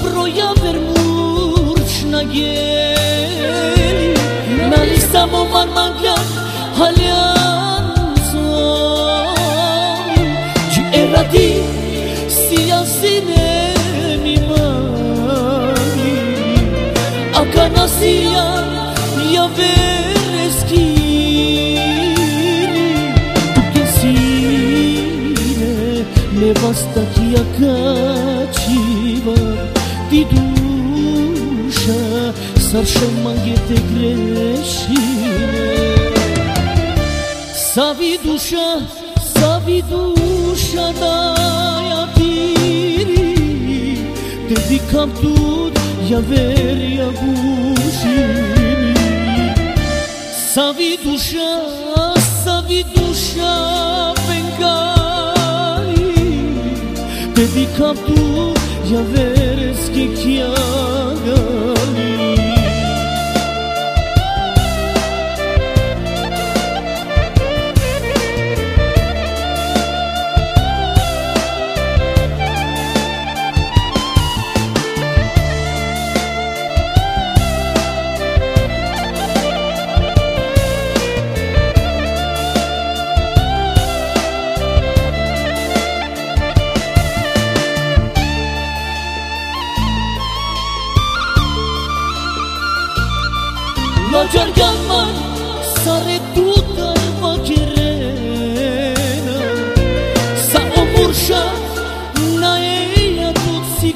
broja vermurç na gjeli Na lista mo van manglan haljanzon Që erati si jasine mi mani A kanasia ja vereskiri Tuke sine nevasta kia kačiva Ti duša saršem mangete grešine Savi duša da ja tiri Te dikam tut ja ver ja gušini Savi duša penkari Te dikam tut ja veres ke kjagali La Giargamman sare tutta vacherena Sa omursha na eja tut si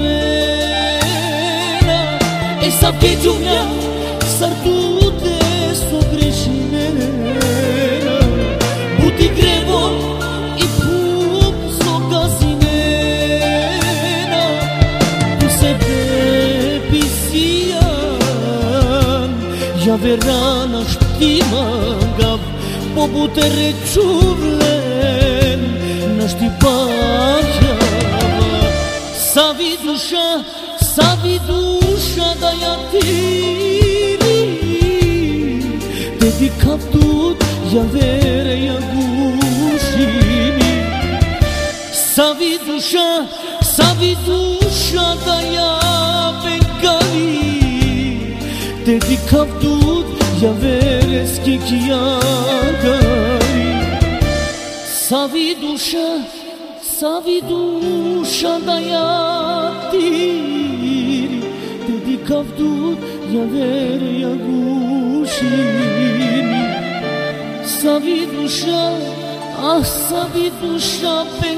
kavena E sa pjeđunja sar tute so grešinena Buti grevo i pup so gazinena Tu se bebisia Ja verana štimagav Po butere čuvlen Na štipajava Savi duša da ja tiri Te dikam tut ja vere ja gušini Savi duša da ja bengali Te dikam tut ja veres ke kjagali Savi duša da ja tiri Te dikam tut ja vere ja gušini Savi duša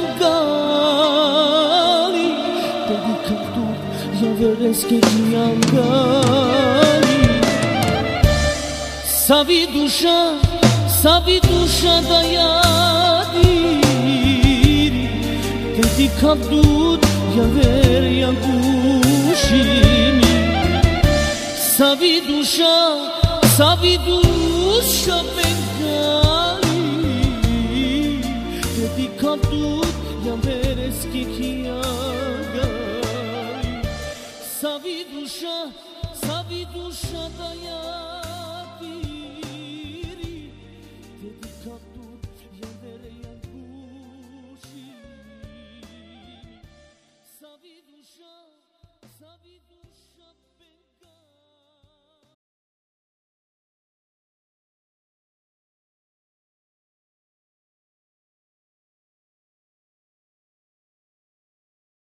pengali Te dikam tut ja veres ke kjagali Savi duša da ja diri Te dikam tut ja ver ja gušini Savi duša